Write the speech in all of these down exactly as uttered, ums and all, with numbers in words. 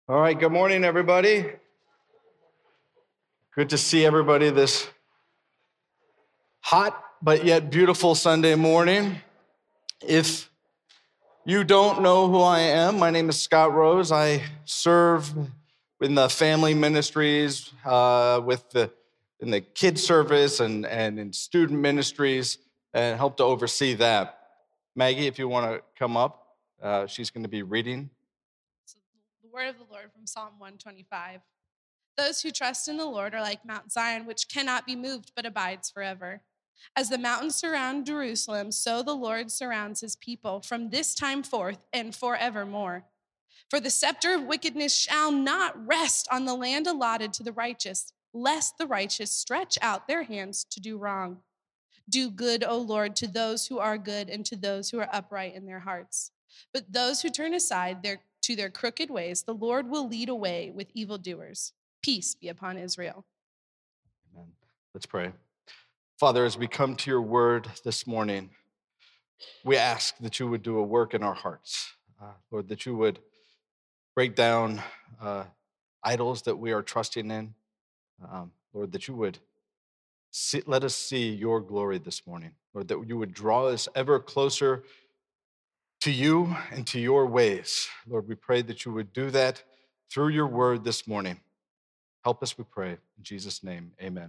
All right, good morning, everybody. Good to see everybody this hot but yet beautiful Sunday morning. If you don't know who I am, my name is Scott Rose. I serve in the family ministries, uh, with the in the kids service and, and in student ministries, and help to oversee that. Maggie, if you want to come up, uh, she's going to be reading. So the word of the Lord from Psalm one twenty-five. Those who trust in the Lord are like Mount Zion, which cannot be moved but abides forever. As the mountains surround Jerusalem, so the Lord surrounds his people from this time forth and forevermore. For the scepter of wickedness shall not rest on the land allotted to the righteous, lest the righteous stretch out their hands to do wrong. Do good, O Lord, to those who are good and to those who are upright in their hearts. But those who turn aside their, to their crooked ways, the Lord will lead away with evildoers. Peace be upon Israel. Amen. Let's pray. Father, as we come to your word this morning, we ask that you would do a work in our hearts. Uh, Lord, that you would break down uh, idols that we are trusting in. Um, Lord, that you would see, let us see your glory this morning. Lord, that you would draw us ever closer to you and to your ways. Lord, we pray that you would do that through your word this morning. Help us, we pray. In Jesus' name, amen.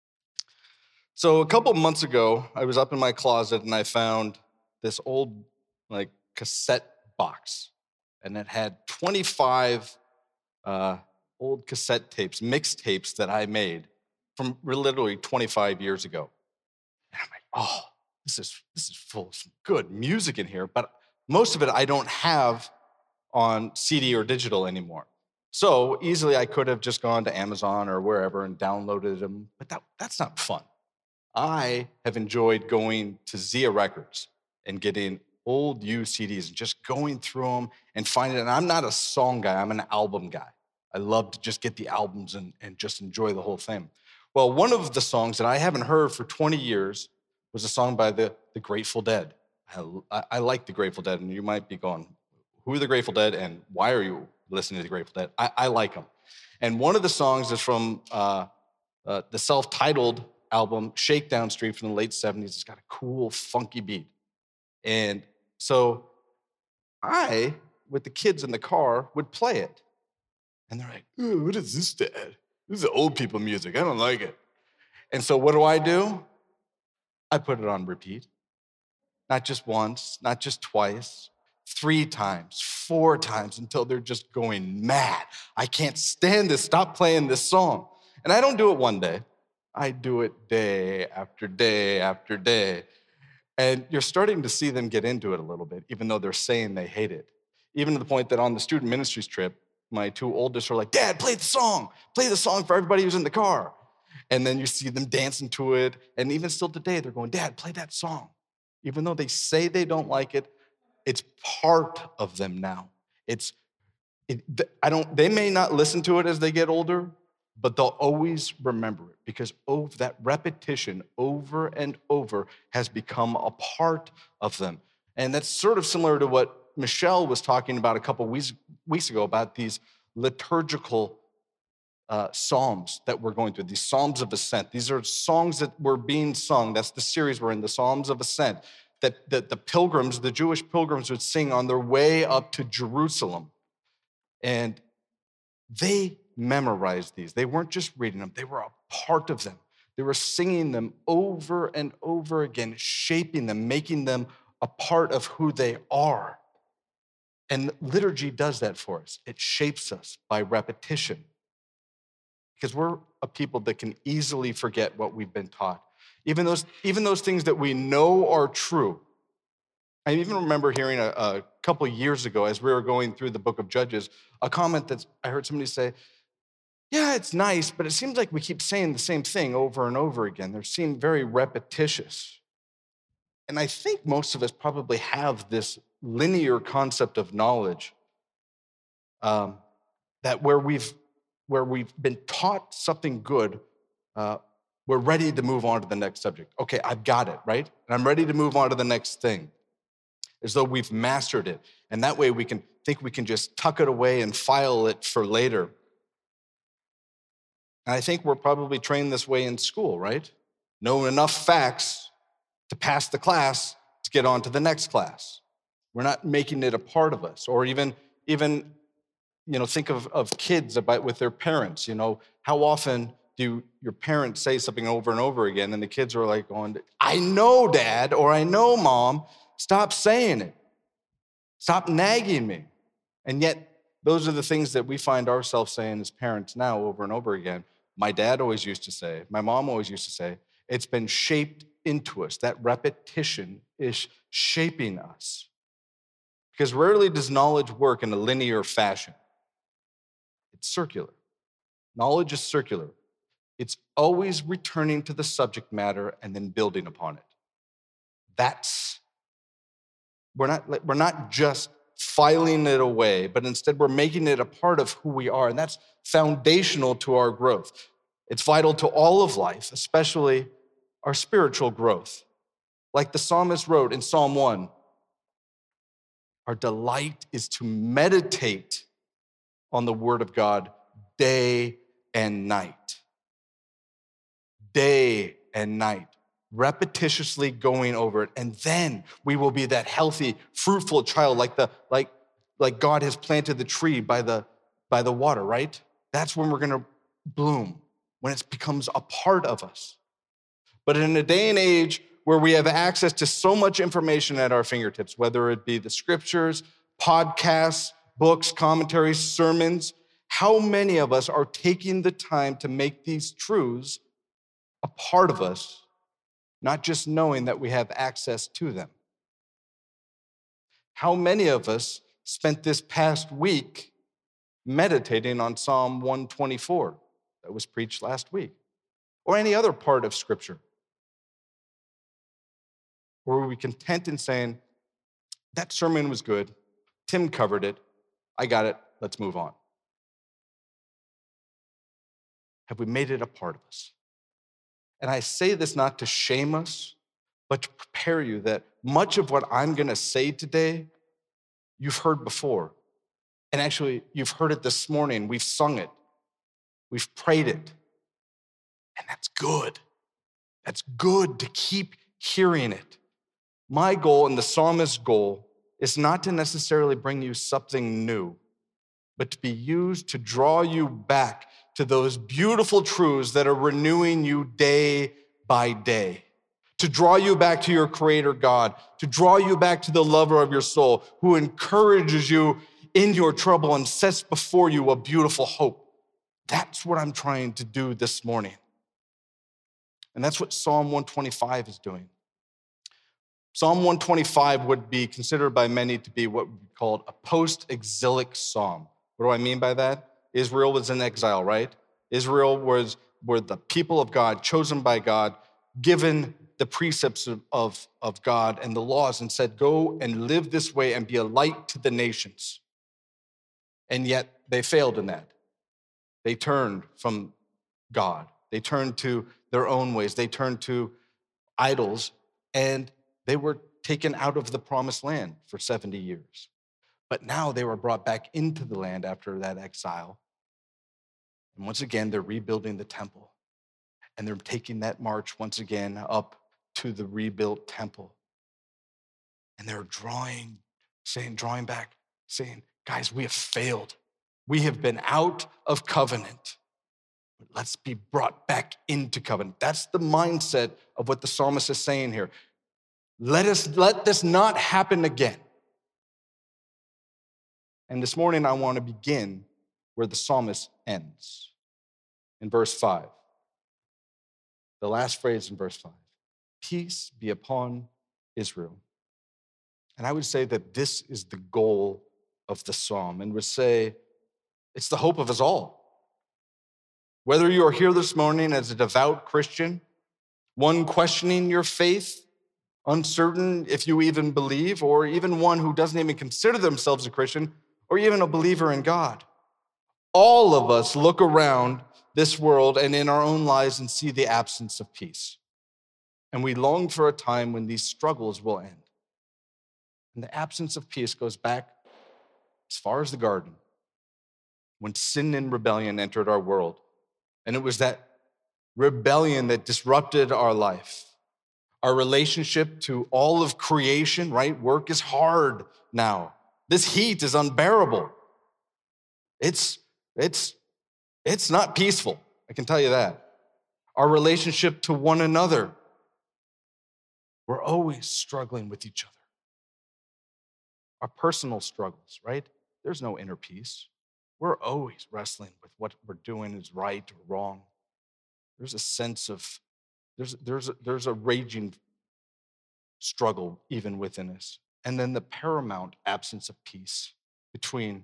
So a couple months ago, I was up in my closet and I found this old like cassette box, and it had twenty-five uh, old cassette tapes, mixtapes that I made from literally twenty-five years ago. And I'm like, oh, this is this is full of some good music in here, but most of it I don't have on C D or digital anymore. So easily I could have just gone to Amazon or wherever and downloaded them, but that, that's not fun. I have enjoyed going to Zia Records and getting old used C Ds and just going through them and finding, and I'm not a song guy, I'm an album guy. I love to just get the albums and, and just enjoy the whole thing. Well, one of the songs that I haven't heard for twenty years was a song by the, the Grateful Dead. I, I like the Grateful Dead, and you might be going, who are the Grateful Dead and why are you listening to the Grateful Dead? I, I like them. And one of the songs is from uh, uh, the self-titled album Shakedown Street from the late seventies. It's got a cool, funky beat. And so I, with the kids in the car, would play it. And they're like, "Ooh, what is this, Dad? This is old people music. I don't like it." And so what do I do? I put it on repeat. Not just once, not just twice, three times, four times, until they're just going mad. I can't stand this. Stop playing this song. And I don't do it one day. I do it day after day after day. And you're starting to see them get into it a little bit, even though they're saying they hate it. Even to the point that on the student ministries trip, my two oldest are like, "Dad, play the song. Play the song for everybody who's in the car." And then you see them dancing to it. And even still today, they're going, "Dad, play that song." Even though they say they don't like it, it's part of them now. It's, it, I don't, they may not listen to it as they get older, but they'll always remember it because over that repetition over and over has become a part of them. And that's sort of similar to what Michelle was talking about a couple weeks, weeks ago about these liturgical uh, psalms that we're going through, these Psalms of Ascent. These are songs that were being sung. That's the series we're in, the Psalms of Ascent, that, that the pilgrims, the Jewish pilgrims would sing on their way up to Jerusalem. And they memorized these. They weren't just reading them, they were a part of them. They were singing them over and over again, shaping them, making them a part of who they are. And liturgy does that for us. It shapes us by repetition because we're a people that can easily forget what we've been taught. Even those, even those things that we know are true. I even remember hearing a, a couple years ago as we were going through the book of Judges, a comment that I heard somebody say, "Yeah, it's nice, but it seems like we keep saying the same thing over and over again. They seem very repetitious." And I think most of us probably have this linear concept of knowledge um, that where we've where we've been taught something good, uh, we're ready to move on to the next subject. Okay, I've got it, right? And I'm ready to move on to the next thing, as though we've mastered it. And that way we can think we can just tuck it away and file it for later. And I think we're probably trained this way in school, right? Know enough facts to pass the class to get on to the next class. We're not making it a part of us. Or even, even you know, think of, of kids about with their parents. You know, how often do your parents say something over and over again, and the kids are like going, I know, Dad, or I know, Mom, stop saying it. Stop nagging me. And yet, those are the things that we find ourselves saying as parents now over and over again. My dad always used to say, my mom always used to say, it's been shaped into us. That repetition is shaping us. Because rarely does knowledge work in a linear fashion. It's circular. Knowledge is circular. It's always returning to the subject matter and then building upon it. That's, we're not, we're not just filing it away, but instead we're making it a part of who we are, and that's foundational to our growth. It's vital to all of life, especially our spiritual growth. Like the psalmist wrote in Psalm one, our delight is to meditate on the word of God day and night. Day and night. Repetitiously going over it, and then we will be that healthy, fruitful child, like the like like God has planted the tree by the by the water, right? That's when we're going to bloom, when it becomes a part of us. But in a day and age where we have access to so much information at our fingertips, whether it be the scriptures, podcasts, books, commentaries, sermons, how many of us are taking the time to make these truths a part of us? Not just knowing that we have access to them. How many of us spent this past week meditating on Psalm one twenty-four that was preached last week? Or any other part of Scripture? Or were we content in saying, that sermon was good, Tim covered it, I got it, let's move on? Have we made it a part of us? And I say this not to shame us, but to prepare you that much of what I'm going to say today, you've heard before. And actually, you've heard it this morning. We've sung it. We've prayed it. And that's good. That's good to keep hearing it. My goal and the psalmist's goal is not to necessarily bring you something new, but to be used to draw you back to those beautiful truths that are renewing you day by day, to draw you back to your Creator God, to draw you back to the lover of your soul, who encourages you in your trouble and sets before you a beautiful hope. That's what I'm trying to do this morning. And that's what Psalm one twenty-five is doing. Psalm one twenty-five would be considered by many to be what would be called a post-exilic psalm. What do I mean by that? Israel was in exile, right? Israel was were the people of God, chosen by God, given the precepts of, of, of God and the laws, and said, go and live this way and be a light to the nations. And yet they failed in that. They turned from God. They turned to their own ways. They turned to idols, and they were taken out of the promised land for seventy years. But now they were brought back into the land after that exile. And once again, they're rebuilding the temple. And they're taking that march once again up to the rebuilt temple. And they're drawing, saying, drawing back, saying, guys, we have failed. We have been out of covenant. Let's be brought back into covenant. That's the mindset of what the psalmist is saying here. Let us let this not happen again. And this morning, I want to begin where the psalmist ends, in verse five. The last phrase in verse five. Peace be upon Israel. And I would say that this is the goal of the psalm, and would say it's the hope of us all. Whether you are here this morning as a devout Christian, one questioning your faith, uncertain if you even believe, or even one who doesn't even consider themselves a Christian, or even a believer in God. All of us look around this world and in our own lives and see the absence of peace. And we long for a time when these struggles will end. And the absence of peace goes back as far as the garden, when sin and rebellion entered our world. And it was that rebellion that disrupted our life, our relationship to all of creation, right? Work is hard now. This heat is unbearable. It's, it's, it's not peaceful, I can tell you that. Our relationship to one another, we're always struggling with each other. Our personal struggles, right? There's no inner peace. We're always wrestling with what we're doing is right or wrong. There's a sense of, there's, there's, a, there's a raging struggle even within us. And then the paramount absence of peace between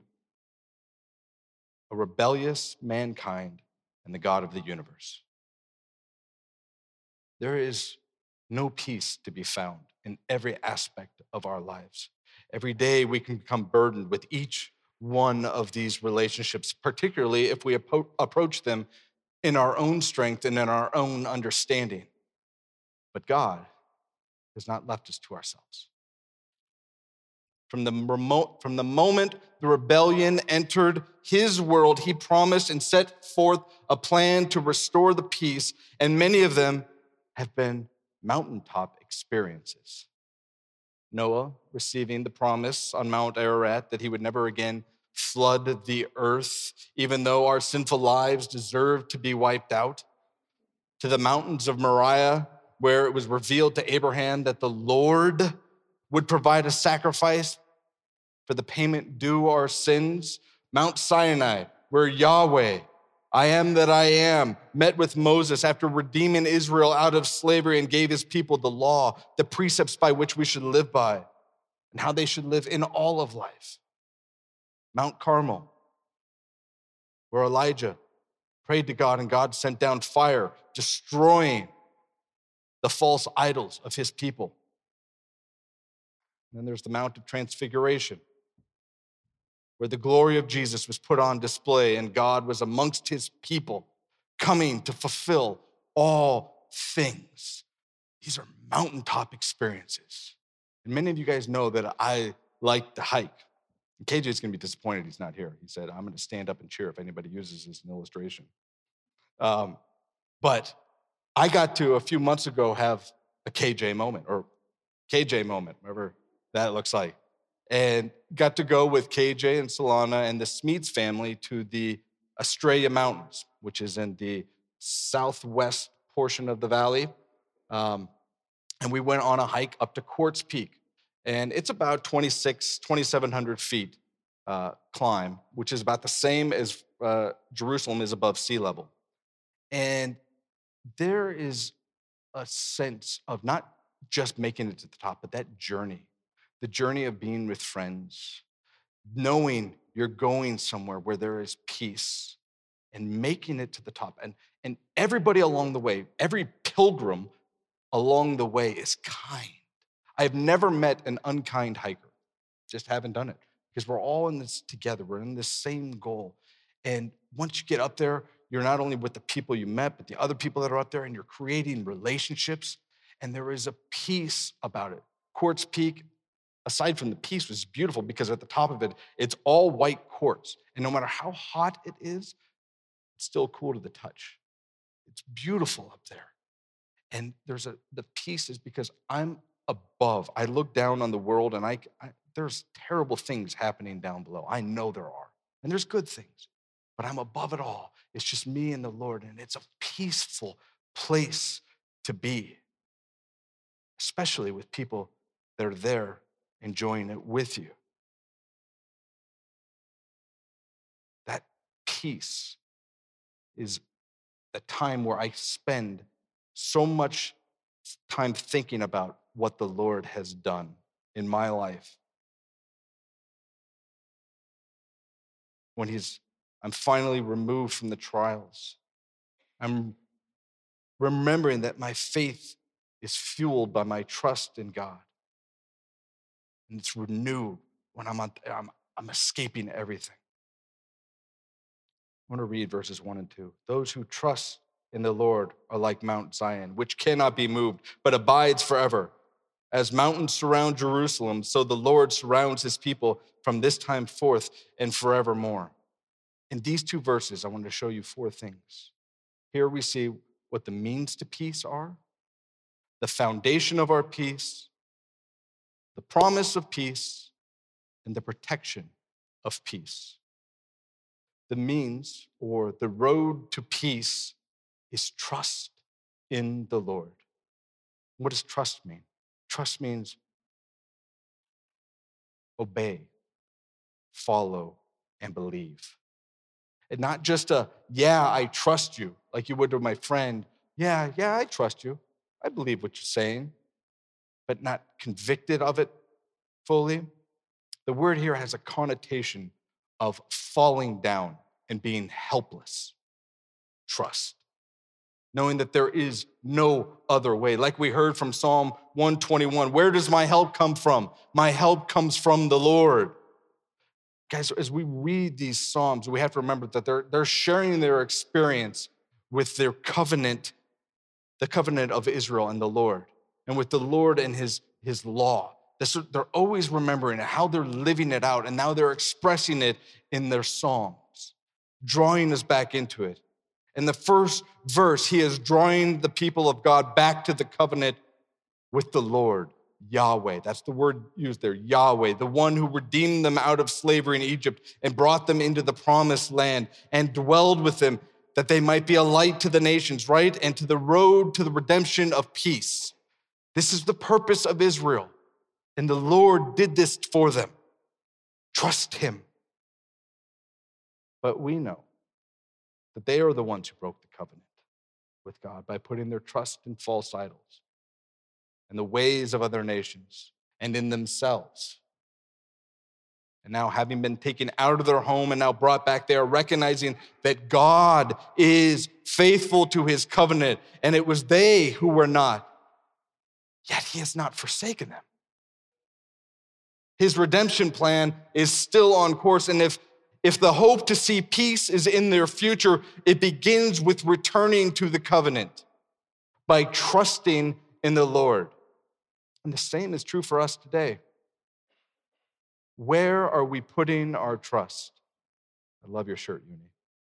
a rebellious mankind and the God of the universe. There is no peace to be found in every aspect of our lives. Every day we can become burdened with each one of these relationships, particularly if we appro- approach them in our own strength and in our own understanding. But God has not left us to ourselves. From the, remote, from the moment the rebellion entered his world, he promised and set forth a plan to restore the peace, and many of them have been mountaintop experiences. Noah receiving the promise on Mount Ararat that he would never again flood the earth, even though our sinful lives deserved to be wiped out. To the mountains of Moriah, where it was revealed to Abraham that the Lord would provide a sacrifice for the payment due our sins. Mount Sinai, where Yahweh, I am that I am, met with Moses after redeeming Israel out of slavery and gave his people the law, the precepts by which we should live by, and how they should live in all of life. Mount Carmel, where Elijah prayed to God and God sent down fire, destroying the false idols of his people. And then there's the Mount of Transfiguration, where the glory of Jesus was put on display and God was amongst his people, coming to fulfill all things. These are mountaintop experiences. And many of you guys know that I like to hike. And K J's gonna be disappointed he's not here. He said, I'm gonna stand up and cheer if anybody uses this as an illustration. Um, but I got to, a few months ago, have a K J moment, or K J moment, whatever that looks like. And got to go with K J and Solana and the Smeets family to the Estrella Mountains, which is in the southwest portion of the valley. Um, and we went on a hike up to Quartz Peak. And it's about twenty-six, twenty-seven hundred feet uh, climb, which is about the same as uh, Jerusalem is above sea level. And there is a sense of not just making it to the top, but that journey, the journey of being with friends, knowing you're going somewhere where there is peace and making it to the top. And, and everybody along the way, every pilgrim along the way is kind. I've never met an unkind hiker, just haven't done it, because we're all in this together. We're in this same goal. And once you get up there, you're not only with the people you met, but the other people that are up there, and you're creating relationships. And there is a peace about it. Quartz Peak, aside from the peace, was beautiful because at the top of it, it's all white quartz. And no matter how hot it is, it's still cool to the touch. It's beautiful up there. And there's a, the peace is because I'm above. I look down on the world and I, I there's terrible things happening down below. I know there are. And there's good things. But I'm above it all. It's just me and the Lord. And it's a peaceful place to be, especially with people that are there enjoying it with you. That peace is the time where I spend so much time thinking about what the Lord has done in my life. When he's, I'm finally removed from the trials. I'm remembering that my faith is fueled by my trust in God. And it's renewed when I'm, on, I'm, I'm escaping everything. I want to read verses one and two. Those who trust in the Lord are like Mount Zion, which cannot be moved, but abides forever. As mountains surround Jerusalem, so the Lord surrounds his people from this time forth and forevermore. In these two verses, I want to show you four things. Here we see what the means to peace are, the foundation of our peace, the promise of peace, and the protection of peace. The means, or the road to peace, is trust in the Lord. What does trust mean? Trust means obey, follow, and believe. And not just a, yeah, I trust you, like you would with my friend. Yeah, yeah, I trust you. I believe what you're saying, but not convicted of it fully. The word here has a connotation of falling down and being helpless. Trust. Knowing that there is no other way. Like we heard from Psalm one twenty-one, where does my help come from? My help comes from the Lord. Guys, as we read these Psalms, we have to remember that they're, they're sharing their experience with their covenant, the covenant of Israel and the Lord, and with the Lord and his, his law. They're always remembering how they're living it out, and now they're expressing it in their Psalms, drawing us back into it. In the first verse, he is drawing the people of God back to the covenant with the Lord, Yahweh. That's the word used there, Yahweh, the one who redeemed them out of slavery in Egypt and brought them into the promised land and dwelled with them that they might be a light to the nations, right? And to the road to the redemption of peace. This is the purpose of Israel. And the Lord did this for them. Trust him. But we know that they are the ones who broke the covenant with God by putting their trust in false idols and the ways of other nations and in themselves. And now, having been taken out of their home and now brought back, they are recognizing that God is faithful to his covenant, and it was they who were not. Yet he has not forsaken them. His redemption plan is still on course, and if If the hope to see peace is in their future, it begins with returning to the covenant by trusting in the Lord. And the same is true for us today. Where are we putting our trust? I love your shirt, Uni.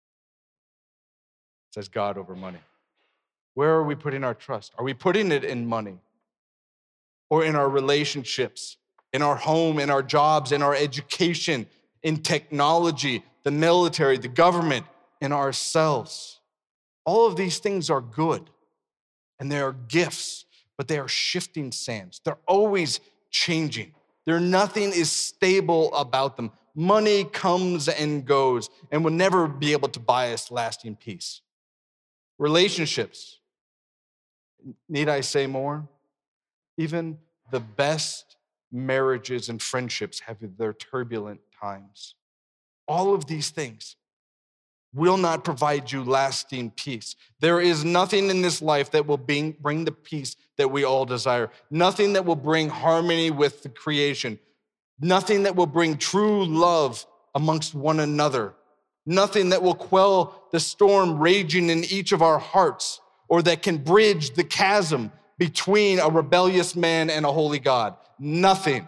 It says God over money. Where are we putting our trust? Are we putting it in money? Or in our relationships, in our home, in our jobs, in our education, in technology, the military, the government, in ourselves? All of these things are good, and they are gifts, but they are shifting sands. They're always changing. There, nothing is stable about them. Money comes and goes and will never be able to buy us lasting peace. Relationships, need I say more? Even the best marriages and friendships have their turbulent times. All of these things will not provide you lasting peace. There is nothing in this life that will bring, bring the peace that we all desire. Nothing that will bring harmony with the creation. Nothing that will bring true love amongst one another. Nothing that will quell the storm raging in each of our hearts, or that can bridge the chasm between a rebellious man and a holy God. Nothing.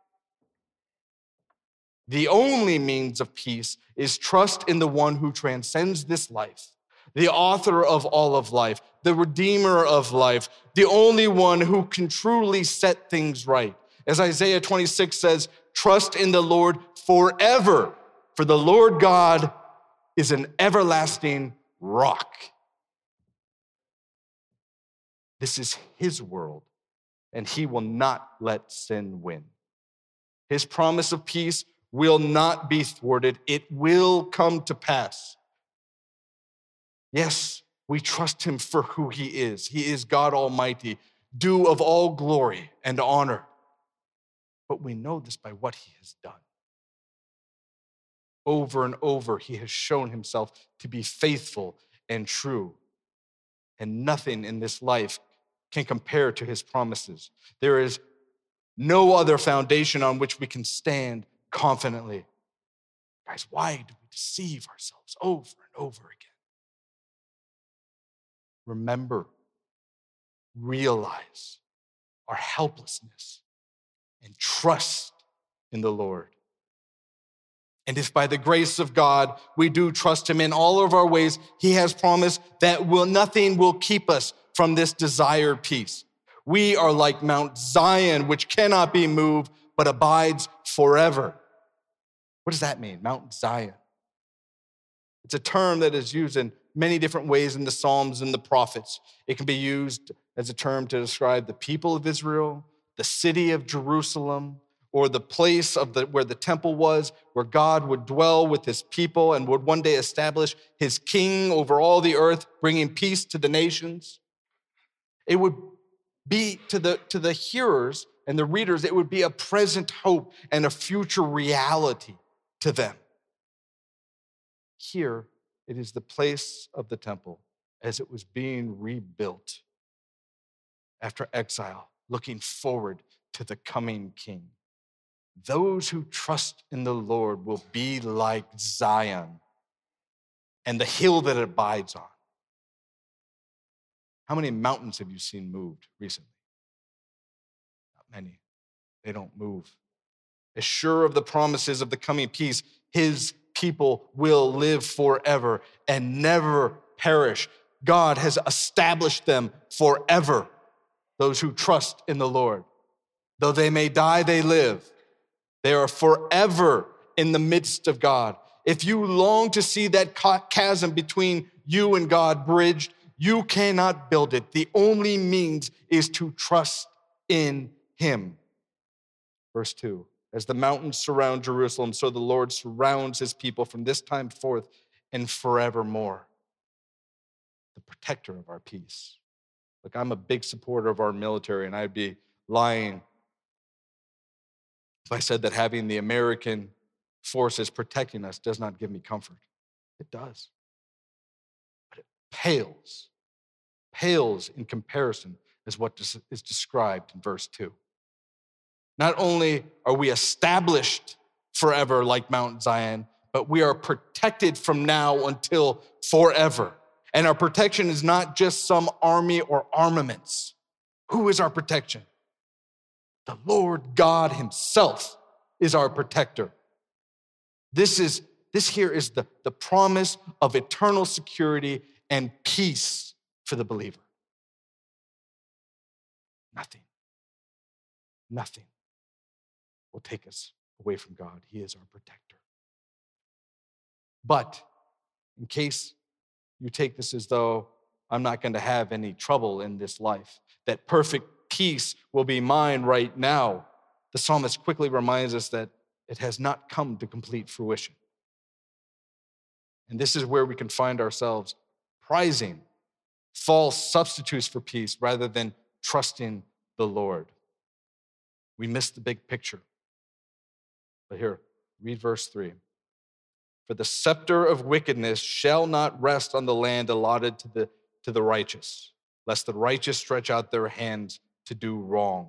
The only means of peace is trust in the one who transcends this life, the author of all of life, the redeemer of life, the only one who can truly set things right. As Isaiah twenty-six says, trust in the Lord forever, for the Lord God is an everlasting rock. This is his world, and he will not let sin win. His promise of peace will not be thwarted. It will come to pass. Yes, we trust him for who he is. He is God Almighty, due of all glory and honor. But we know this by what he has done. Over and over, he has shown himself to be faithful and true. And nothing in this life can compare to his promises. There is no other foundation on which we can stand confidently. Guys, why do we deceive ourselves over and over again? Remember, realize our helplessness and trust in the Lord. And if by the grace of God we do trust him in all of our ways, he has promised that will, nothing will keep us from this desired peace. We are like Mount Zion, which cannot be moved, but abides forever. What does that mean, Mount Zion? It's a term that is used in many different ways in the Psalms and the prophets. It can be used as a term to describe the people of Israel, the city of Jerusalem, or the place of the, where the temple was, where God would dwell with his people and would one day establish his king over all the earth, bringing peace to the nations. It would be to the, to the hearers and the readers, it would be a present hope and a future reality to them. Here, it is the place of the temple as it was being rebuilt after exile, looking forward to the coming king. Those who trust in the Lord will be like Zion and the hill that it abides on. How many mountains have you seen moved recently? Not many. They don't move. As sure of the promises of the coming peace, his people will live forever and never perish. God has established them forever, those who trust in the Lord. Though they may die, they live. They are forever in the midst of God. If you long to see that chasm between you and God bridged, you cannot build it. The only means is to trust in him. Verse two, as the mountains surround Jerusalem, so the Lord surrounds his people from this time forth and forevermore. The protector of our peace. Look, I'm a big supporter of our military, and I'd be lying if I said that having the American forces protecting us does not give me comfort. It does. But it pales, pales in comparison as what is described in verse two. Not only are we established forever like Mount Zion, but we are protected from now until forever. And our protection is not just some army or armaments. Who is our protection? The Lord God himself is our protector. This is this here is the, the promise of eternal security and peace for the believer. Nothing, nothing will take us away from God. He is our protector. But in case you take this as though I'm not going to have any trouble in this life, that perfect peace will be mine right now, the psalmist quickly reminds us that it has not come to complete fruition. And this is where we can find ourselves prizing false substitutes for peace rather than trusting the Lord. We miss the big picture. But here, read verse three. For the scepter of wickedness shall not rest on the land allotted to the, to the righteous, lest the righteous stretch out their hands to do wrong.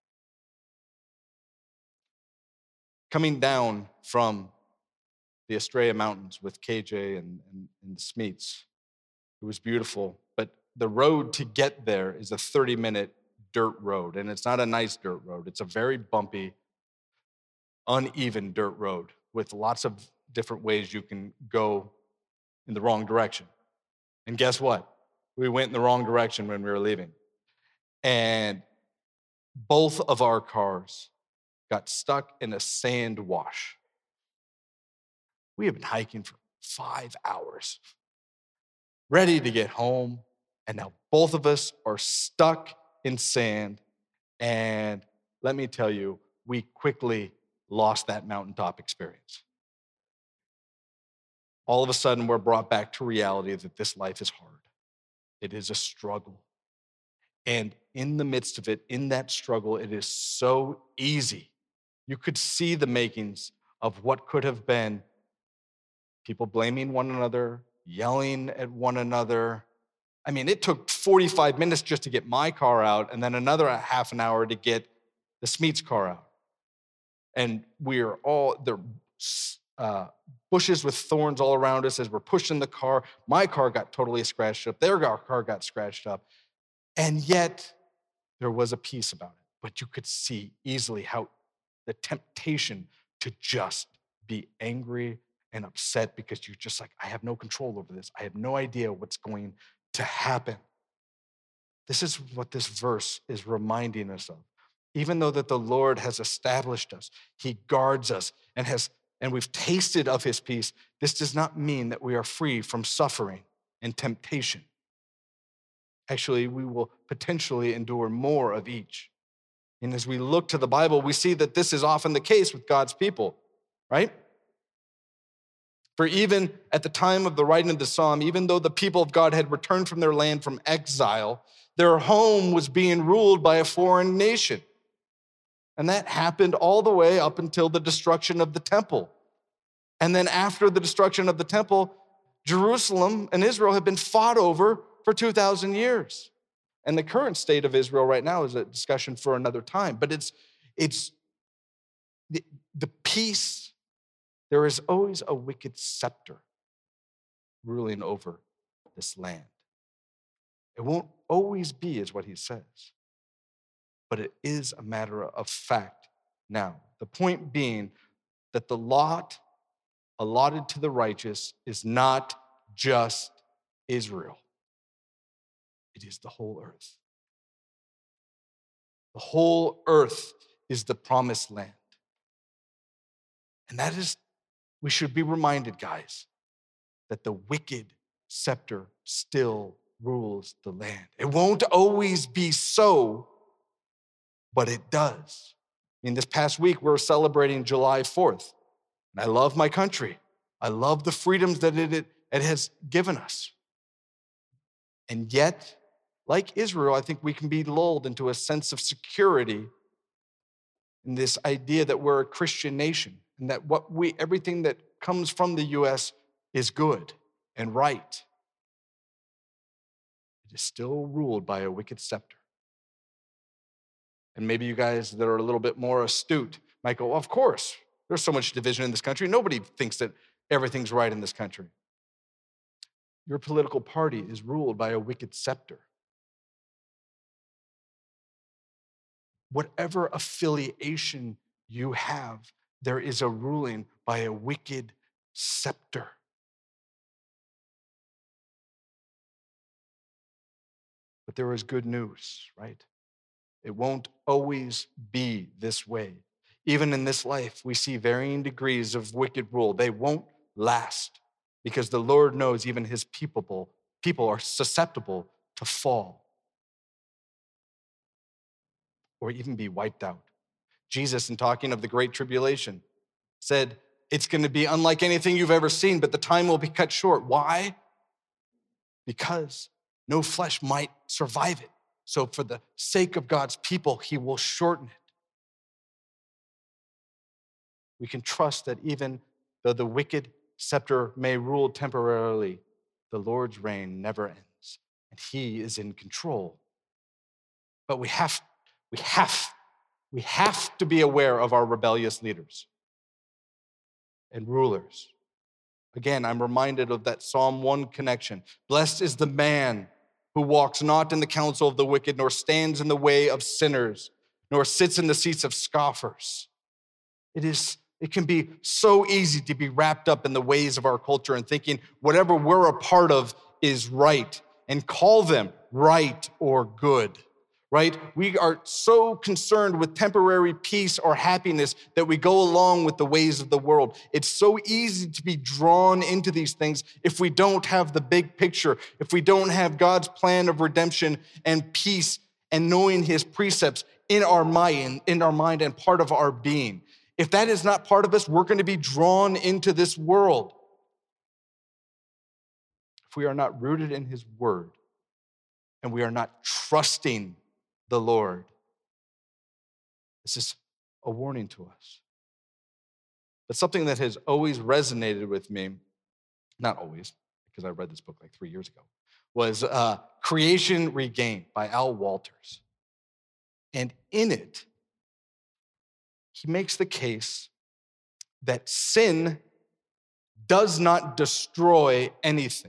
Coming down from the Estrella Mountains with K J and, and, and the Smeets, it was beautiful, but the road to get there is a thirty-minute dirt road, and it's not a nice dirt road. It's a very bumpy, uneven dirt road with lots of different ways you can go in the wrong direction. And guess what? We went in the wrong direction when we were leaving. And both of our cars got stuck in a sand wash. We have been hiking for five hours, ready to get home, and now both of us are stuck in sand. And let me tell you, we quickly lost that mountaintop experience. All of a sudden, we're brought back to reality that this life is hard. It is a struggle. And in the midst of it, in that struggle, it is so easy. You could see the makings of what could have been people blaming one another, yelling at one another. I mean, it took forty-five minutes just to get my car out, and then another half an hour to get the Smeets car out. And we're all, there uh, bushes with thorns all around us as we're pushing the car. My car got totally scratched up. Their car got scratched up. And yet, there was a peace about it. but you could see easily how the temptation to just be angry and upset because you're just like, I have no control over this. I have no idea what's going to happen. This is what this verse is reminding us of. Even though that the Lord has established us, he guards us and has, and we've tasted of his peace, this does not mean that we are free from suffering and temptation. Actually, we will potentially endure more of each. And as we look to the Bible, we see that this is often the case with God's people, right? For even at the time of the writing of the psalm, even though the people of God had returned from their land from exile, their home was being ruled by a foreign nation. And that happened all the way up until the destruction of the temple. And then after the destruction of the temple, Jerusalem and Israel have been fought over for two thousand years. And the current state of Israel right now is a discussion for another time. But it's, it's the, the peace. There is always a wicked scepter ruling over this land. It won't always be, is what he says. But it is a matter of fact now. The point being that the lot allotted to the righteous is not just Israel. It is the whole earth. The whole earth is the promised land. And that is, we should be reminded, guys, that the wicked scepter still rules the land. It won't always be so, but it does. In this past week, we're celebrating July fourth. And I love my country. I love the freedoms that it, it, it has given us. And yet, like Israel, I think we can be lulled into a sense of security in this idea that we're a Christian nation and that what we, everything that comes from the U S is good and right. It is still ruled by a wicked scepter. And maybe you guys that are a little bit more astute might go, well, of course, there's so much division in this country. Nobody thinks that everything's right in this country. Your political party is ruled by a wicked scepter. Whatever affiliation you have, there is a ruling by a wicked scepter. But there is good news, right? It won't always be this way. Even in this life, we see varying degrees of wicked rule. They won't last because the Lord knows even his people, people are susceptible to fall or even be wiped out. Jesus, in talking of the Great Tribulation, said, it's going to be unlike anything you've ever seen, but the time will be cut short. Why? Because no flesh might survive it. So for the sake of God's people, he will shorten it. We can trust that even though the wicked scepter may rule temporarily, the Lord's reign never ends, and he is in control. But we have, we have, we have to be aware of our rebellious leaders and rulers. Again, I'm reminded of that Psalm one connection. Blessed is the man who walks not in the counsel of the wicked, nor stands in the way of sinners, nor sits in the seats of scoffers. It is, it can be so easy to be wrapped up in the ways of our culture and thinking whatever we're a part of is right and call them right or good. Right? We are so concerned with temporary peace or happiness that we go along with the ways of the world. It's so easy to be drawn into these things if we don't have the big picture, if we don't have God's plan of redemption and peace and knowing his precepts in our mind, in our mind and part of our being. If that is not part of us, we're going to be drawn into this world. If we are not rooted in his word and we are not trusting the Lord. This is a warning to us. But something that has always resonated with me, not always, because I read this book like three years ago, was uh, Creation Regained by Al Walters. And in it, he makes the case that sin does not destroy anything,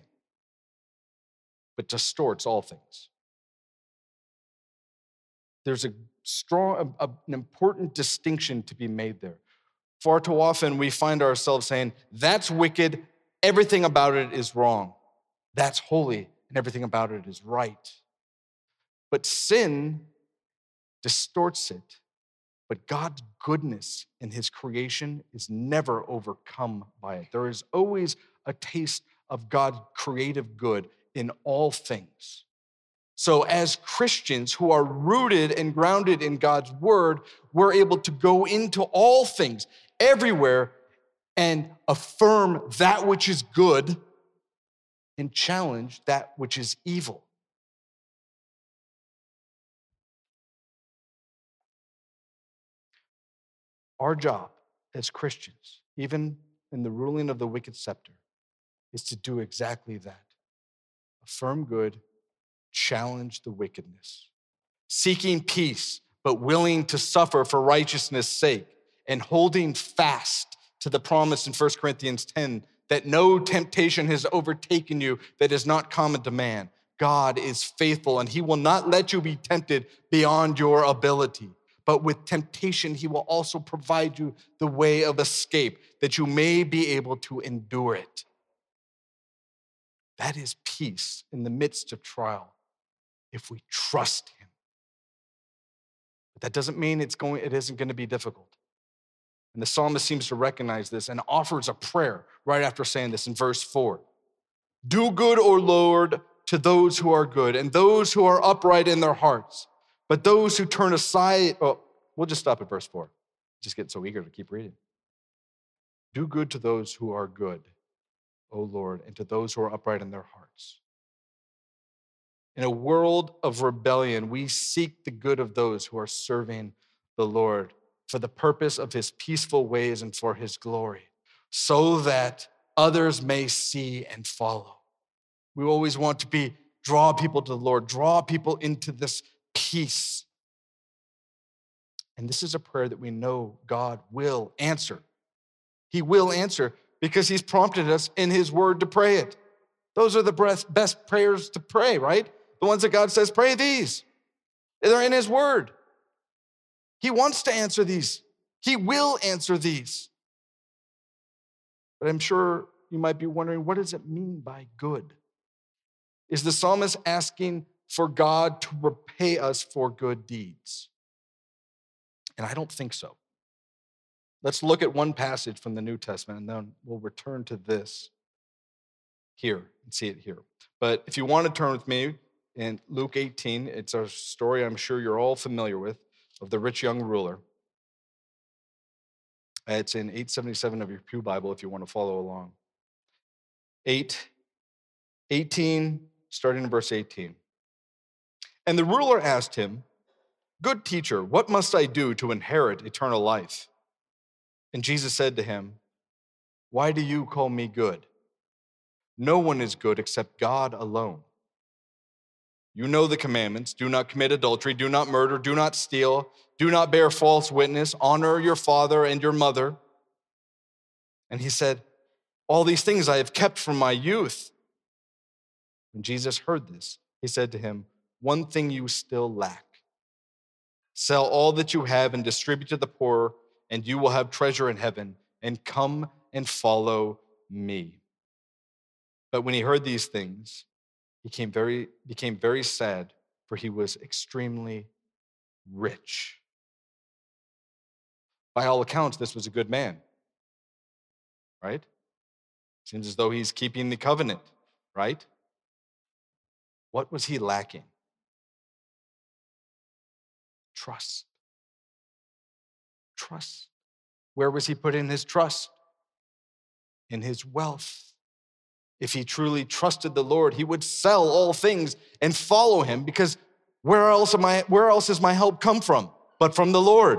but distorts all things. There's a strong, a, a, an important distinction to be made there. Far too often we find ourselves saying, that's wicked, everything about it is wrong. That's holy, and everything about it is right. But sin distorts it. But God's goodness in his creation is never overcome by it. There is always a taste of God's creative good in all things. So as Christians who are rooted and grounded in God's word, we're able to go into all things, everywhere, and affirm that which is good and challenge that which is evil. Our job as Christians, even in the ruling of the wicked scepter, is to do exactly that. Affirm good, challenge the wickedness. Seeking peace, but willing to suffer for righteousness' sake, and holding fast to the promise in First Corinthians ten that no temptation has overtaken you that is not common to man. God is faithful, and he will not let you be tempted beyond your ability. But with temptation, he will also provide you the way of escape, that you may be able to endure it. That is peace in the midst of trial, if we trust him. But that doesn't mean it's going, it isn't going to be difficult. And the psalmist seems to recognize this and offers a prayer right after saying this in verse four. Do good, O Lord, to those who are good, and those who are upright in their hearts. But those who turn aside, oh, we'll just stop at verse four. Just get so eager to keep reading. Do good to those who are good, O Lord, and to those who are upright in their hearts. In a world of rebellion, we seek the good of those who are serving the Lord for the purpose of his peaceful ways and for his glory, so that others may see and follow. We always want to be, draw people to the Lord, draw people into this peace. And this is a prayer that we know God will answer. He will answer because he's prompted us in his word to pray it. Those are the best prayers to pray, right? The ones that God says, pray these. They're in his word. He wants to answer these. He will answer these. But I'm sure you might be wondering, what does it mean by good? Is the psalmist asking for God to repay us for good deeds? And I don't think so. Let's look at one passage from the New Testament, and then we'll return to this here and see it here. But if you want to turn with me in Luke eighteen, it's a story I'm sure you're all familiar with, of the rich young ruler. It's in eight seventy-seven of your Pew Bible if you want to follow along. eight, eighteen, starting in verse eighteen. And the ruler asked him, "Good teacher, what must I do to inherit eternal life?" And Jesus said to him, "Why do you call me good? No one is good except God alone. You know the commandments: do not commit adultery, do not murder, do not steal, do not bear false witness, honor your father and your mother." And he said, "All these things I have kept from my youth." When Jesus heard this, he said to him, "One thing you still lack. Sell all that you have and distribute to the poor, and you will have treasure in heaven, and come and follow me." But when he heard these things, he became very, became very sad, for he was extremely rich. By all accounts, this was a good man, right? Seems as though he's keeping the covenant, right? What was he lacking? Trust. Trust. Where was he putting his trust? In his wealth. If he truly trusted the Lord, he would sell all things and follow him, because where else am I, where else does my help come from but from the Lord?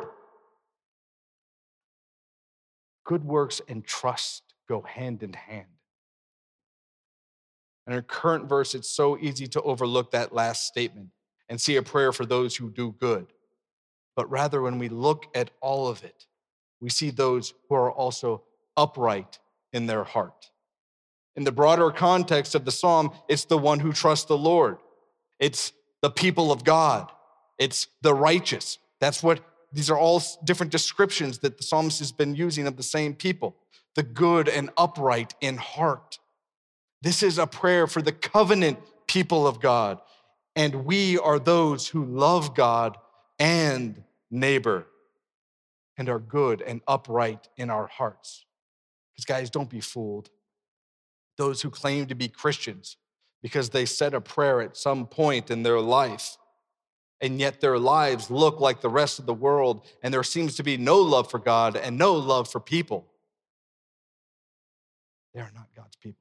Good works and trust go hand in hand. In our current verse, it's so easy to overlook that last statement and see a prayer for those who do good. But rather, when we look at all of it, we see those who are also upright in their heart. In the broader context of the psalm, it's the one who trusts the Lord. It's the people of God. It's the righteous. That's what, these are all different descriptions that the psalmist has been using of the same people. The good and upright in heart. This is a prayer for the covenant people of God. And we are those who love God and neighbor and are good and upright in our hearts. Because guys, don't be fooled. Those who claim to be Christians because they said a prayer at some point in their life, and yet their lives look like the rest of the world, and there seems to be no love for God and no love for people. They are not God's people.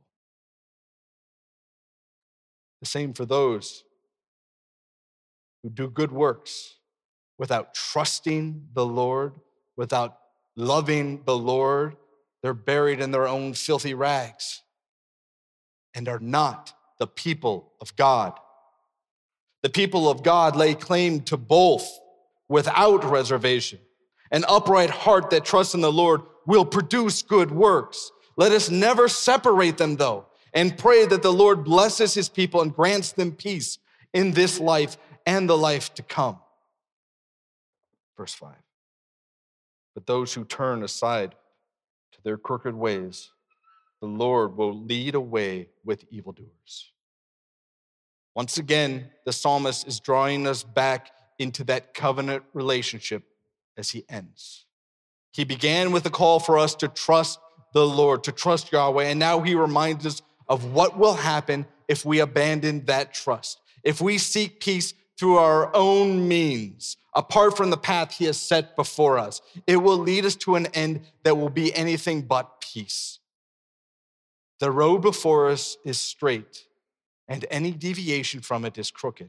The same for those who do good works without trusting the Lord, without loving the Lord. They're buried in their own filthy rags and are not the people of God. The people of God lay claim to both without reservation. An upright heart that trusts in the Lord will produce good works. Let us never separate them, though, and pray that the Lord blesses his people and grants them peace in this life and the life to come. Verse five. But those who turn aside to their crooked ways, the Lord will lead away with evildoers. Once again, the psalmist is drawing us back into that covenant relationship as he ends. He began with a call for us to trust the Lord, to trust Yahweh, and now he reminds us of what will happen if we abandon that trust. If we seek peace through our own means, apart from the path he has set before us, it will lead us to an end that will be anything but peace. The road before us is straight, and any deviation from it is crooked.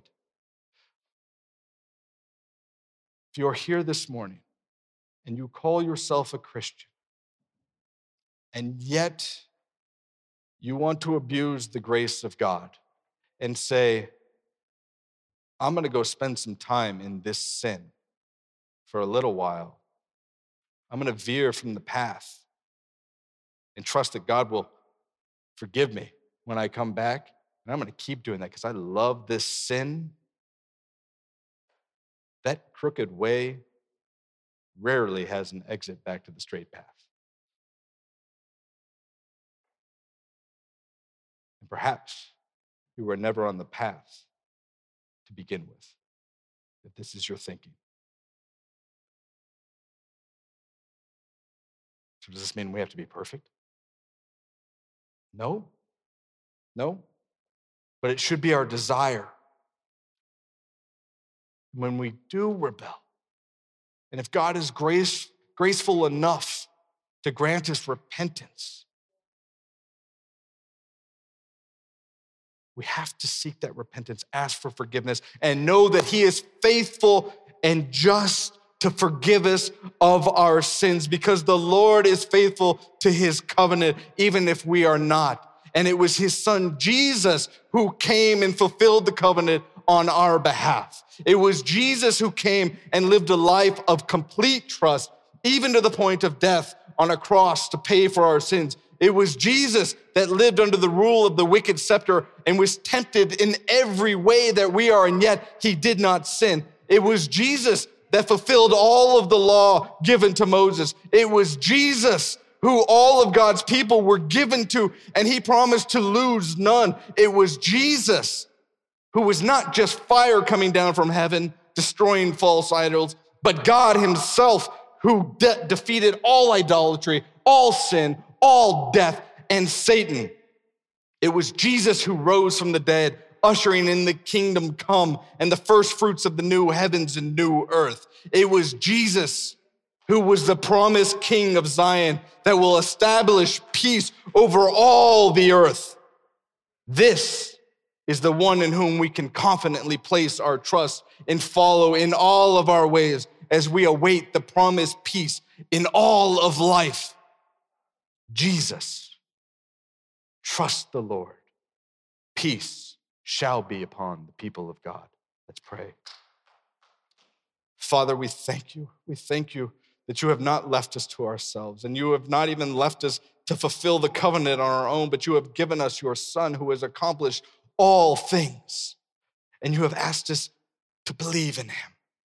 If you're here this morning and you call yourself a Christian, and yet you want to abuse the grace of God and say, I'm going to go spend some time in this sin for a little while. I'm going to veer from the path and trust that God will forgive me when I come back. And I'm going to keep doing that because I love this sin. That crooked way rarely has an exit back to the straight path. And perhaps you were never on the path to begin with, if this is your thinking. So does this mean we have to be perfect? No. No. But it should be our desire when we do rebel. And if God is grace, graceful enough to grant us repentance, we have to seek that repentance, ask for forgiveness, and know that he is faithful and just to forgive us of our sins, because the Lord is faithful to his covenant, even if we are not. And it was his son, Jesus, who came and fulfilled the covenant on our behalf. It was Jesus who came and lived a life of complete trust, even to the point of death on a cross to pay for our sins. It was Jesus that lived under the rule of the wicked scepter and was tempted in every way that we are, and yet he did not sin. It was Jesus that fulfilled all of the law given to Moses. It was Jesus who all of God's people were given to, and he promised to lose none. It was Jesus who was not just fire coming down from heaven, destroying false idols, but God himself who de- defeated all idolatry, all sin, all death, and Satan. It was Jesus who rose from the dead, ushering in the kingdom come and the first fruits of the new heavens and new earth. It was Jesus who was the promised king of Zion that will establish peace over all the earth. This is the one in whom we can confidently place our trust and follow in all of our ways as we await the promised peace in all of life. Jesus. Trust the Lord. Peace shall be upon the people of God. Let's pray. Father, we thank you. We thank you that you have not left us to ourselves, and you have not even left us to fulfill the covenant on our own, but you have given us your Son who has accomplished all things, and you have asked us to believe in him.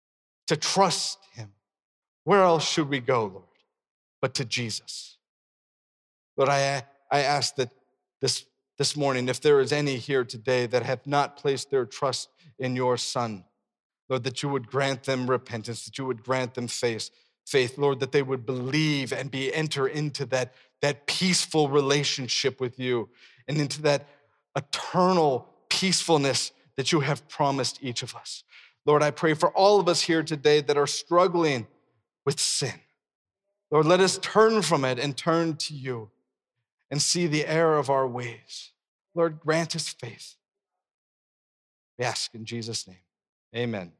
to trust him. Where else should we go, Lord, but to Jesus? Lord, I, I ask that this, this morning, if there is any here today that have not placed their trust in your Son, Lord, that you would grant them repentance, that you would grant them faith, faith, Lord, that they would believe and be enter into that, that peaceful relationship with you and into that eternal peacefulness that you have promised each of us. Lord, I pray for all of us here today that are struggling with sin. Lord, let us turn from it and turn to you and see the error of our ways. Lord, grant us faith. We ask in Jesus' name. Amen.